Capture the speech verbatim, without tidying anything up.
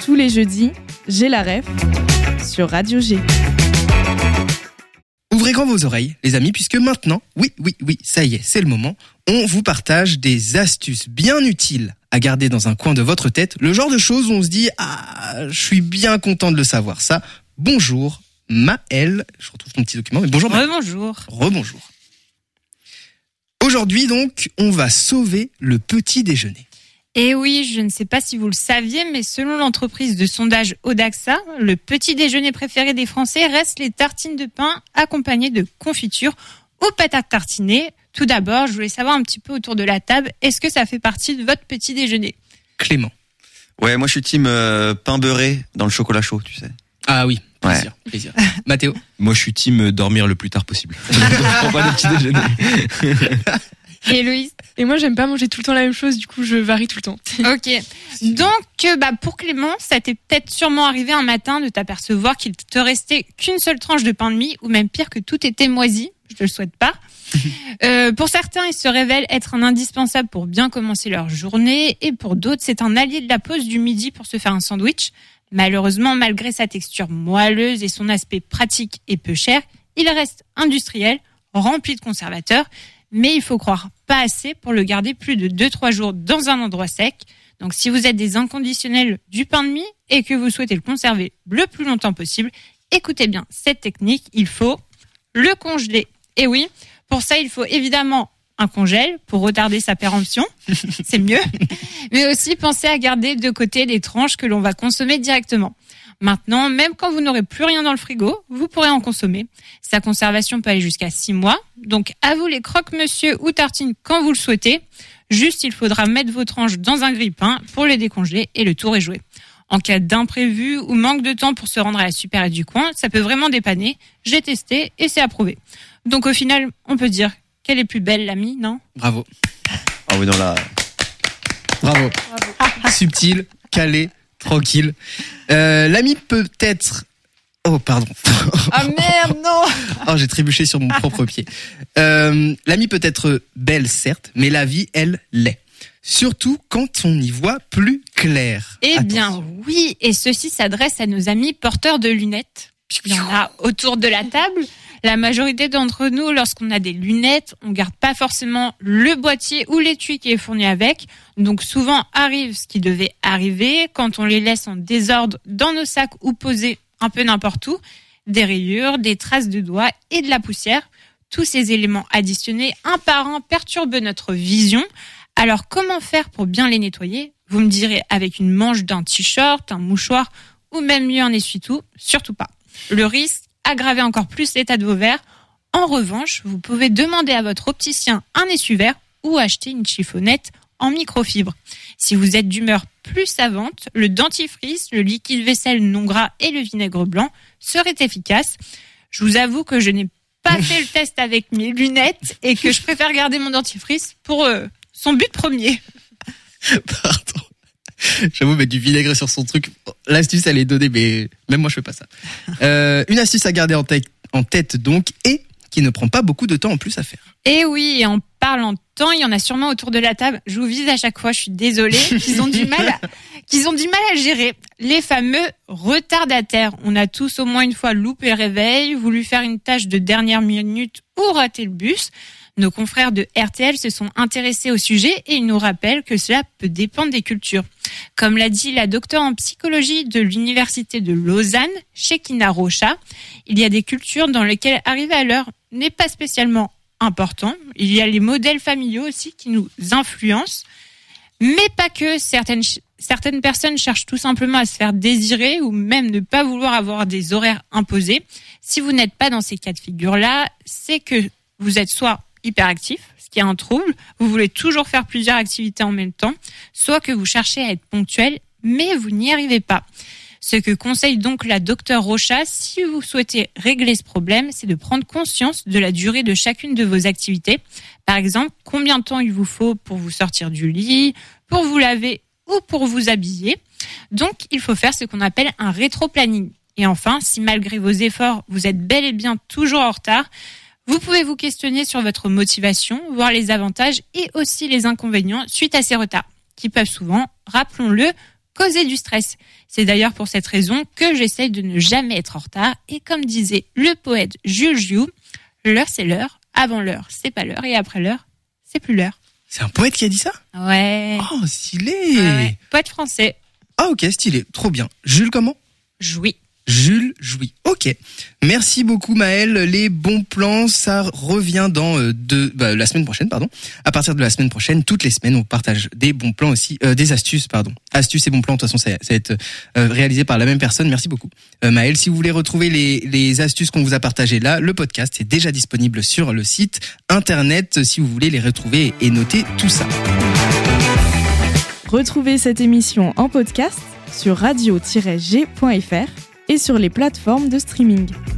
Tous les jeudis, j'ai la ref sur Radio G. Ouvrez grand vos oreilles, les amis, puisque maintenant, oui, oui, oui, ça y est, c'est le moment, on vous partage des astuces bien utiles à garder dans un coin de votre tête, le genre de choses où on se dit « Ah, je suis bien content de le savoir, ça. » Bonjour, Maëlle, je retrouve ton petit document, mais bonjour Maëlle. Rebonjour. Rebonjour. Aujourd'hui donc, on va sauver le petit déjeuner. Et oui, je ne sais pas si vous le saviez, mais selon l'entreprise de sondage Odaxa, le petit déjeuner préféré des Français reste les tartines de pain accompagnées de confiture aux patates tartinées. Tout d'abord, je voulais savoir un petit peu autour de la table, est-ce que ça fait partie de votre petit déjeuner ? Clément. Ouais, moi je suis team euh, pain beurré dans le chocolat chaud, tu sais. Ah oui, plaisir, Ouais. plaisir. Mathéo. Moi, je suis team dormir le plus tard possible. Je prends pas le petit déjeuner. Et Héloïse ? Et moi, j'aime pas manger tout le temps la même chose, du coup, je varie tout le temps. Ok. Donc, bah, pour Clément, ça t'est peut-être sûrement arrivé un matin de t'apercevoir qu'il te restait qu'une seule tranche de pain de mie, ou même pire, que tout était moisi. Je te le souhaite pas. euh, pour certains, il se révèle être un indispensable pour bien commencer leur journée, et pour d'autres, c'est un allié de la pause du midi pour se faire un sandwich. Malheureusement, malgré sa texture moelleuse et son aspect pratique et peu cher, il reste industriel, rempli de conservateurs, mais il faut croire pas assez pour le garder plus de deux à trois jours dans un endroit sec. Donc si vous êtes des inconditionnels du pain de mie et que vous souhaitez le conserver le plus longtemps possible, écoutez bien cette technique, il faut le congeler. Et oui, pour ça, il faut évidemment un congèle pour retarder sa péremption, c'est mieux, mais aussi pensez à garder de côté les tranches que l'on va consommer directement. Maintenant, même quand vous n'aurez plus rien dans le frigo, vous pourrez en consommer. Sa conservation peut aller jusqu'à six mois. Donc, à vous les croque-monsieur ou tartines quand vous le souhaitez. Juste, il faudra mettre vos tranches dans un grille-pain pour les décongeler et le tour est joué. En cas d'imprévu ou manque de temps pour se rendre à la supérette du coin, ça peut vraiment dépanner. J'ai testé et c'est approuvé. Donc, au final, on peut dire qu'elle est plus belle, l'amie, non ? Bravo. Ah oui, non, là. Bravo. Bravo. Subtil, calé, tranquille. Euh, l'ami peut être... Oh, pardon. Ah merde, non. Oh, j'ai trébuché sur mon propre pied. Euh, l'ami peut être belle, certes, mais la vie, elle, l'est. Surtout quand on y voit plus clair. Eh Attention. bien, oui. Et ceci s'adresse à nos amis porteurs de lunettes. Il y en a autour de la table. La majorité d'entre nous, lorsqu'on a des lunettes, on garde pas forcément le boîtier ou l'étui qui est fourni avec. Donc souvent arrive ce qui devait arriver quand on les laisse en désordre dans nos sacs ou posés un peu n'importe où. Des rayures, des traces de doigts et de la poussière. Tous ces éléments additionnés un par un perturbent notre vision. Alors comment faire pour bien les nettoyer ? Vous me direz avec une manche d'un t-shirt, un mouchoir ou même mieux un essuie-tout. Surtout pas. Le risque, aggraver encore plus l'état de vos verres. En revanche, vous pouvez demander à votre opticien un essuie-verre ou acheter une chiffonnette en microfibre. Si vous êtes d'humeur plus savante, le dentifrice, le liquide vaisselle non gras et le vinaigre blanc seraient efficaces. Je vous avoue que je n'ai pas fait le test avec mes lunettes et que je préfère garder mon dentifrice pour euh, son but premier. Pardon. J'avoue, mettre du vinaigre sur son truc, l'astuce elle est donnée, mais même moi je fais pas ça. Euh, une astuce à garder en tête, en tête donc, et qui ne prend pas beaucoup de temps en plus à faire. Et oui, et en parlant de temps, il y en a sûrement autour de la table, je vous vise à chaque fois, je suis désolée, qu'ils ont du mal à, qu'ils ont du mal à gérer. Les fameux retardataires. On a tous au moins une fois loupé le réveil, voulu faire une tâche de dernière minute ou raté le bus. Nos confrères de R T L se sont intéressés au sujet et ils nous rappellent que cela peut dépendre des cultures. Comme l'a dit la docteure en psychologie de l'université de Lausanne, Shekina Rocha, il y a des cultures dans lesquelles arriver à l'heure n'est pas spécialement important. Il y a les modèles familiaux aussi qui nous influencent, mais pas que. Certaines, certaines personnes cherchent tout simplement à se faire désirer ou même ne pas vouloir avoir des horaires imposés. Si vous n'êtes pas dans ces cas de figure-là, c'est que vous êtes soit hyperactif, ce qui est un trouble, vous voulez toujours faire plusieurs activités en même temps, soit que vous cherchez à être ponctuel, mais vous n'y arrivez pas. Ce que conseille donc la docteure Rocha, si vous souhaitez régler ce problème, c'est de prendre conscience de la durée de chacune de vos activités. Par exemple, combien de temps il vous faut pour vous sortir du lit, pour vous laver ou pour vous habiller. Donc, il faut faire ce qu'on appelle un rétro-planning. Et enfin, si malgré vos efforts, vous êtes bel et bien toujours en retard, vous pouvez vous questionner sur votre motivation, voir les avantages et aussi les inconvénients suite à ces retards, qui peuvent souvent, rappelons-le, causer du stress. C'est d'ailleurs pour cette raison que j'essaye de ne jamais être en retard. Et comme disait le poète Jules Joux, l'heure c'est l'heure, avant l'heure c'est pas l'heure et après l'heure c'est plus l'heure. C'est un poète qui a dit ça? Ouais. Oh, stylé. Ouais, ouais. Poète français. Ah ok, stylé, trop bien. Jules comment? Jouy. Jules Jouy. Ok. Merci beaucoup Maëlle. Les bons plans, ça revient dans euh, deux, bah, la semaine prochaine, pardon. À partir de la semaine prochaine, toutes les semaines, on partage des bons plans aussi, euh, des astuces, pardon. Astuces et bons plans, de toute façon, ça, ça va être euh, réalisé par la même personne. Merci beaucoup. Euh, Maëlle, si vous voulez retrouver les, les astuces qu'on vous a partagées là, le podcast est déjà disponible sur le site internet si vous voulez les retrouver et noter tout ça. Retrouvez cette émission en podcast sur radio tiret g point f r et sur les plateformes de streaming.